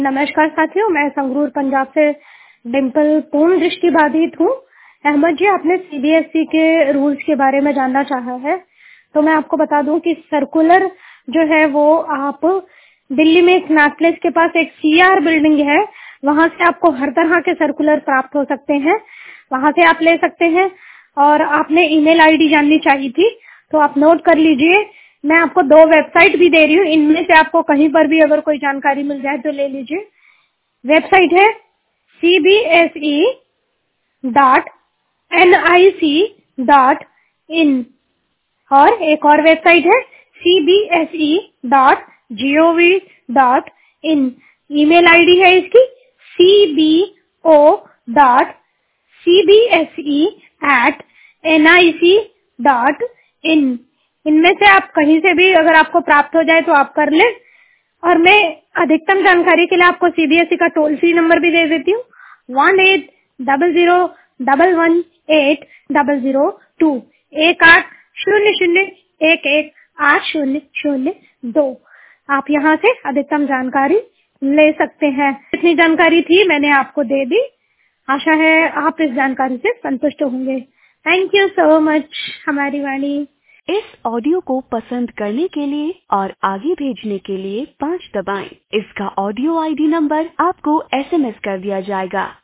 नमस्कार साथियों, मैं संगरूर पंजाब से डिम्पल पूर्ण दृष्टिबाधित हूँ। अहमद जी, आपने सीबीएसई के रूल्स के बारे में जानना चाहा है, तो मैं आपको बता दूं कि सर्कुलर जो है वो आप दिल्ली में स्नैक प्लेस के पास एक सीआर बिल्डिंग है, वहां से आपको हर तरह के सर्कुलर प्राप्त हो सकते हैं, वहां से आप ले सकते हैं। और आपने ईमेल आईडी जाननी चाहिए थी, तो आप नोट कर लीजिए। मैं आपको 2 वेबसाइट भी दे रही हूँ, इनमें से आपको कहीं पर भी अगर कोई जानकारी मिल जाए तो ले लीजिए। वेबसाइट है cbse.nic.in और एक और वेबसाइट है cbse.gov.in। ईमेल आईडी है इसकी cbo.cbse@nic.in। इनमें से आप कहीं से भी अगर आपको प्राप्त हो जाए तो आप कर लें। और मैं अधिकतम जानकारी के लिए आपको सीबीएसई का टोल फ्री नंबर भी दे देती हूँ, 1800118002 1800118002। आप यहाँ से अधिकतम जानकारी ले सकते हैं। इतनी जानकारी थी, मैंने आपको दे दी। आशा है आप इस जानकारी से संतुष्ट होंगे। Thank you so much. हमारी वाणी। इस ऑडियो को पसंद करने के लिए और आगे भेजने के लिए 5 दबाएं। इसका ऑडियो आईडी नंबर आपको एसएमएस कर दिया जाएगा।